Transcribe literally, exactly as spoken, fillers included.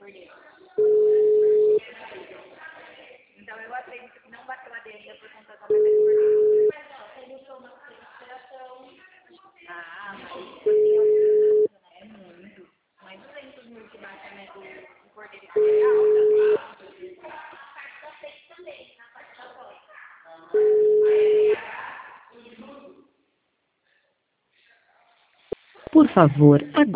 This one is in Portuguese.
Então eu acredito que não bateu a dele por conta da cordeiro. Mas ó, ele usou uma respiração. Ah, mas assim, é muito. Mais duzentos mil que bate a média do cordeiro é alta. A parte da frente também, na parte da voz. Por favor, aguarde.